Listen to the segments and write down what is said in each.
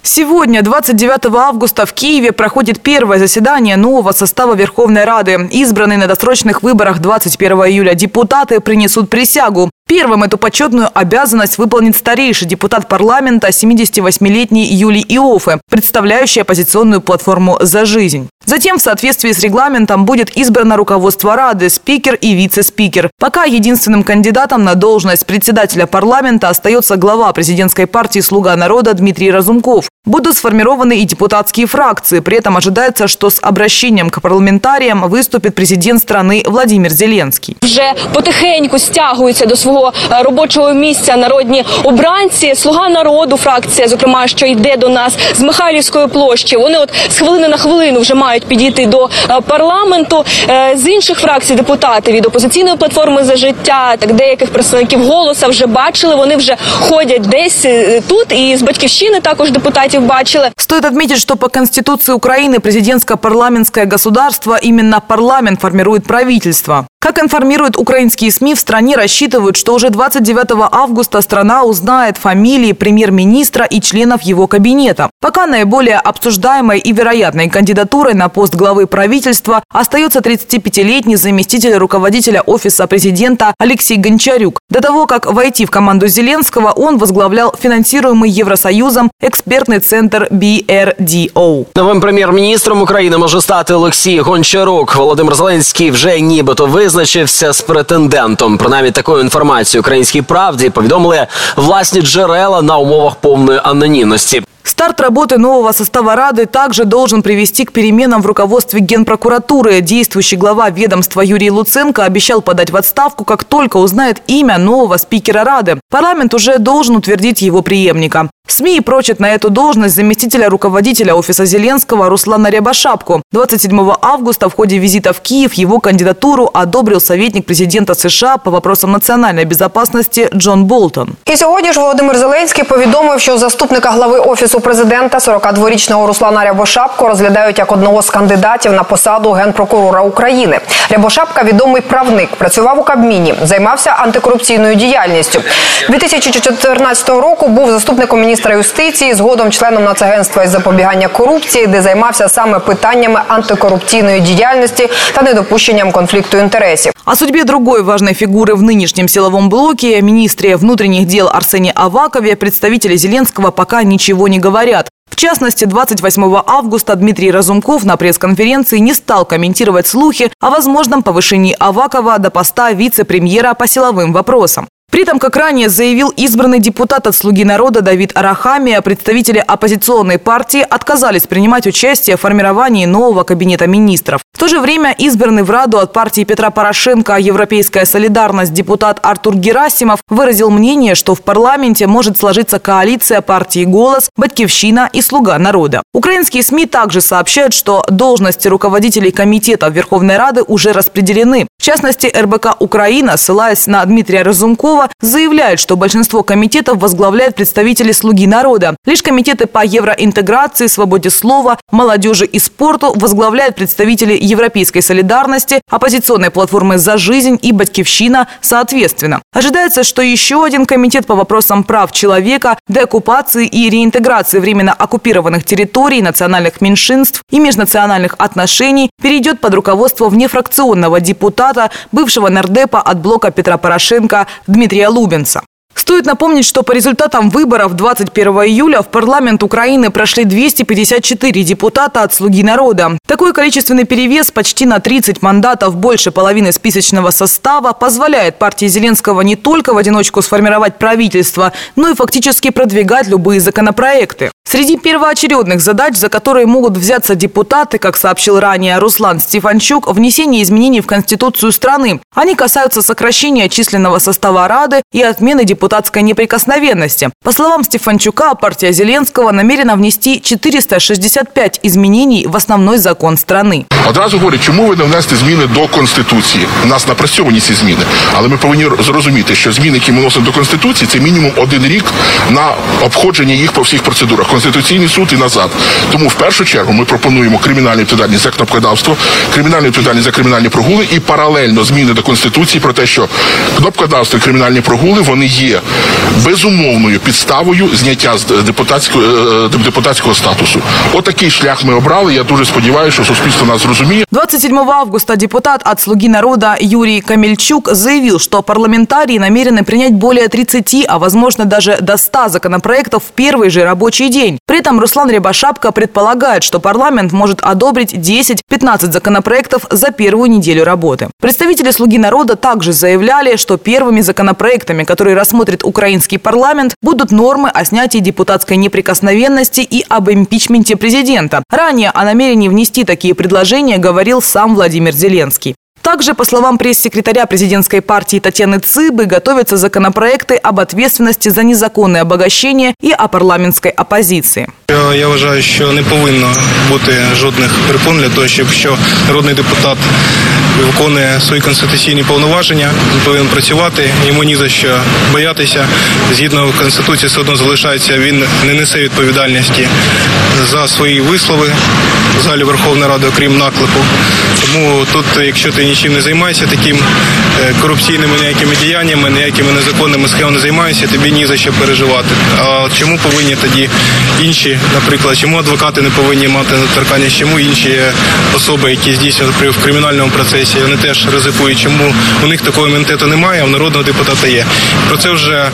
Сегодня, 29 августа, в Киеве проходит первое заседание нового состава Верховной Рады. Избранные на досрочных выборах 21 июля депутаты принесут присягу. Первым эту почетную обязанность выполнит старейший депутат парламента 78-летний Юлий Иоффе, представляющий оппозиционную платформу «За жизнь». Затем в соответствии с регламентом будет избрано руководство Рады, спикер и вице-спикер. Пока единственным кандидатом на должность председателя парламента остается глава президентской партии «Слуга народа» Дмитрий Разумков. Будут сформированы и депутатские фракции. При этом ожидается, что с обращением к парламентариям выступит президент страны Владимир Зеленский. Вже потихеньку стягуються до свого робочого місця народні обранці. «Слуга народу» фракція, зокрема, що йде до нас з Михайлівської площі. Вони з хвилини на хвилину вже мають підійти до парламенту. З інших фракцій депутати від опозиційної платформи «За життя», так деяких представників «Голоса» вже бачили. Вони вже ходять десь тут, і з «Батьківщини» також депутатів бачили. Стоит отметить, что по Конституции Украины президентско-парламентское государство именно парламент формирует правительство. Как информируют украинские СМИ, в стране рассчитывают, что уже 29 августа страна узнает фамилии премьер-министра и членов его кабинета. Пока наиболее обсуждаемой и вероятной кандидатурой на пост главы правительства остается 35-летний заместитель руководителя офиса президента Алексей Гончарюк. До того, как войти в команду Зеленского, он возглавлял финансируемый Евросоюзом экспертный центр BRDO. Новим прем'єр-міністром України може стати Олексій Гончарук. Володимир Зеленський вже нібито визначився з претендентом. Принаймні такою інформацією «Українській правді» повідомили власні джерела на умовах повної анонімності. Старт работы нового состава Рады также должен привести к переменам в руководстве Генпрокуратуры. Действующий глава ведомства Юрий Луценко обещал подать в отставку, как только узнает имя нового спикера Рады. Парламент уже должен утвердить его преемника. СМИ прочат на эту должность заместителя руководителя офиса Зеленского Руслана Рябошапку. 27 августа в ходе визита в Киев его кандидатуру одобрил советник президента США по вопросам национальной безопасности Джон Болтон. І сьогодні ж Володимир Зеленський повідомив, що заступника глави Офісу президента 42-річного Руслана Рябошапку розглядають як одного з кандидатів на посаду Генпрокурора України. Рябошапка – відомий правник, працював у Кабміні, займався антикорупційною діяльністю. 2014 року був заступником міністра юстиції, згодом членом Нацагентства із запобігання корупції, де займався саме питаннями антикорупційної діяльності та недопущенням конфлікту інтересів. О судьбе другой важной фигуры в нынешнем силовом блоке, министре внутренних дел Арсении Авакове, представители Зеленского пока ничего не говорят. В частности, 28 августа Дмитрий Разумков на пресс-конференции не стал комментировать слухи о возможном повышении Авакова до поста вице-премьера по силовым вопросам. При этом, как ранее заявил избранный депутат от «Слуги народа» Давид Арахамия, представители оппозиционной партии отказались принимать участие в формировании нового кабинета министров. В то же время избранный в Раду от партии Петра Порошенко «Европейская солидарность» депутат Артур Герасимов выразил мнение, что в парламенте может сложиться коалиция партии «Голос», «Батьківщина» и «Слуга народа». Украинские СМИ также сообщают, что должности руководителей комитетов Верховной Рады уже распределены. В частности, РБК «Украина», ссылаясь на Дмитрия Разумкова, заявляет, что большинство комитетов возглавляют представители «Слуги народа». Лишь комитеты по евроинтеграции, свободе слова, молодежи и спорту возглавляют представители Европейской солидарности, оппозиционной платформы «За жизнь» и «Батьківщина» соответственно. Ожидается, что еще один комитет по вопросам прав человека, деоккупации и реинтеграции временно оккупированных территорий, национальных меньшинств и межнациональных отношений перейдет под руководство внефракционного депутата, бывшего нардепа от блока Петра Порошенко Дмитрия Лубенца. Стоит напомнить, что по результатам выборов 21 июля в парламент Украины прошли 254 депутата от «Слуги народа». Такой количественный перевес почти на 30 мандатов, больше половины списочного состава, позволяет партии Зеленского не только в одиночку сформировать правительство, но и фактически продвигать любые законопроекты. Среди первоочередных задач, за которые могут взяться депутаты, как сообщил ранее Руслан Стефанчук, внесение изменений в Конституцию страны. Они касаются сокращения численного состава Рады и отмены депутатской неприкосновенности. По словам Стефанчука, партия Зеленского намерена внести 465 изменений в основной закон страны. Одразу говорю, чому ви не внести зміни до Конституції? У нас напрацьовані ці зміни, але ми повинні зрозуміти, що зміни, які ми вносимо до Конституції, це мінімум 1 рік на обходження їх по всіх процедурах. Конституційний суд і назад. Тому в першу чергу ми пропонуємо кримінальну відповідальність за кнопкодавство, кримінальну відповідальність за кримінальні прогули і паралельно зміни до Конституції про те, що кнопкодавство і кримінальні прогули, вони є є безумовною підставою зняття з депутатського статусу. Отакий шлях ми обрали. Я дуже сподіваюся, що суспільство нас зрозуміє. 27 августа депутат от «Слуги народа» Юрий Камельчук заявил, что парламентарии намерены принять более 30, а возможно даже до 100 законопроектов в первый же рабочий день. При этом Руслан Рябошапка предполагает, что парламент может одобрить 10-15 законопроектов за первую неделю работы. Представители «Слуги народа» также заявляли, что первыми законопроектами, которые рассмотрит украинский парламент, будут нормы о снятии депутатской неприкосновенности и об импичменте президента. Ранее о намерении внести такие предложения говорил сам Владимир Зеленский. Также, по словам пресс-секретаря президентской партии Татьяны Цыбы, готовятся законопроекты об ответственности за незаконное обогащение и о парламентской оппозиции. Я вважаю, що не повинно бути жодних перепон для того, щоб народний депутат виконує свої конституційні повноваження, він повинен працювати, йому ні за що боятися. Згідно Конституції все одно залишається, він не несе відповідальності за свої вислови в залі Верховної Ради, окрім наклепу. Тому тут, якщо ти нічим не займаєшся таким корупційними ніякими діяннями, ніякими незаконними схемами не займаєшся, тобі ні за що переживати. А чому повинні тоді інші, наприклад, чому адвокати не повинні мати недоторканність, чому інші особи, які здійснюють в кримінальному процесі, вони теж ризикують, чому у них такого імунітету немає, а у народного депутата є. Про це вже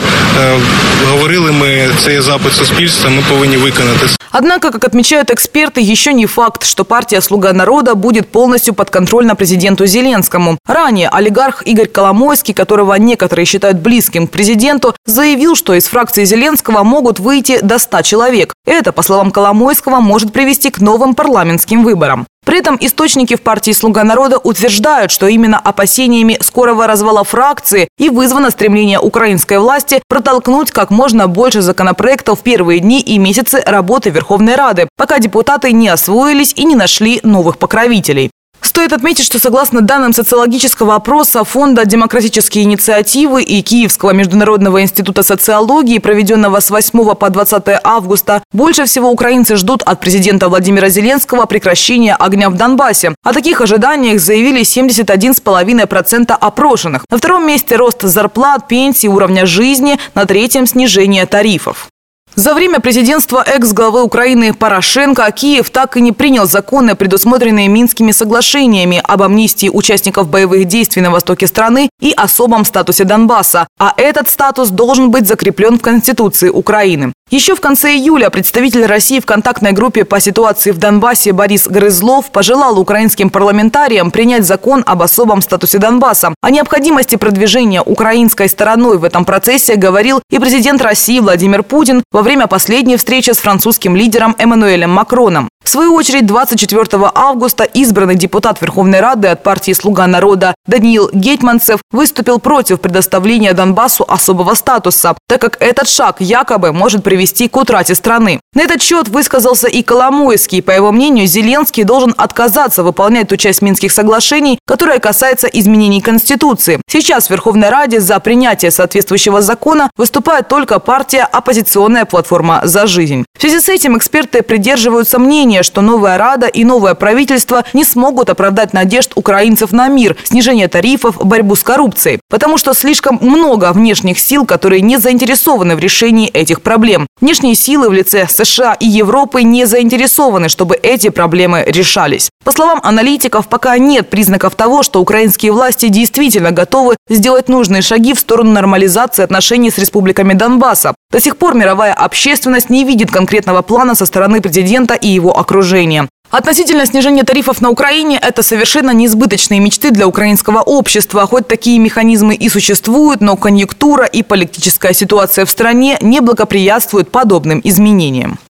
говорили ми, це є запит суспільства, ми повинні виконати. Однако, как отмечают эксперты, еще не факт, что партия «Слуга народа» будет полностью подконтрольна президенту Зеленскому. Ранее олигарх Игорь Коломойский, которого некоторые считают близким к президенту, заявил, что из фракции Зеленского могут выйти до 100 человек. Это, по словам Коломойского, может привести к новым парламентским выборам. При этом источники в партии «Слуга народа» утверждают, что именно опасениями скорого развала фракции и вызвано стремление украинской власти протолкнуть как можно больше законопроектов в первые дни и месяцы работы Верховной Рады, пока депутаты не освоились и не нашли новых покровителей. Стоит отметить, что согласно данным социологического опроса Фонда «Демократические инициативы» и Киевского международного института социологии, проведенного с 8 по 20 августа, больше всего украинцы ждут от президента Владимира Зеленского прекращения огня в Донбассе. О таких ожиданиях заявили 71,5% опрошенных. На втором месте рост зарплат, пенсий, уровня жизни, на третьем – снижение тарифов. За время президентства экс-главы Украины Порошенко Киев так и не принял законы, предусмотренные Минскими соглашениями об амнистии участников боевых действий на востоке страны и особом статусе Донбасса. А этот статус должен быть закреплен в Конституции Украины. Еще в конце июля представитель России в контактной группе по ситуации в Донбассе Борис Грызлов пожелал украинским парламентариям принять закон об особом статусе Донбасса. О необходимости продвижения украинской стороной в этом процессе говорил и президент России Владимир Путин во время последней встречи с французским лидером Эммануэлем Макроном. В свою очередь, 24 августа избранный депутат Верховной Рады от партии «Слуга народа» Даниил Гетманцев выступил против предоставления Донбассу особого статуса, так как этот шаг якобы может привести к утрате страны. На этот счет высказался и Коломойский. По его мнению, Зеленский должен отказаться выполнять ту часть Минских соглашений, которая касается изменений Конституции. Сейчас в Верховной Раде за принятие соответствующего закона выступает только партия «Оппозиционная платформа за жизнь». В связи с этим эксперты придерживаются мнения, что новая Рада и новое правительство не смогут оправдать надежд украинцев на мир, снижение тарифов, борьбу с коррупцией. Потому что слишком много внешних сил, которые не заинтересованы в решении этих проблем. Внешние силы в лице США и Европы не заинтересованы, чтобы эти проблемы решались. По словам аналитиков, пока нет признаков того, что украинские власти действительно готовы сделать нужные шаги в сторону нормализации отношений с республиками Донбасса. До сих пор мировая общественность не видит конкретного плана со стороны президента и его окружения. Относительно снижения тарифов на Украине – это совершенно несбыточные мечты для украинского общества. Хоть такие механизмы и существуют, но конъюнктура и политическая ситуация в стране не благоприятствуют подобным изменениям.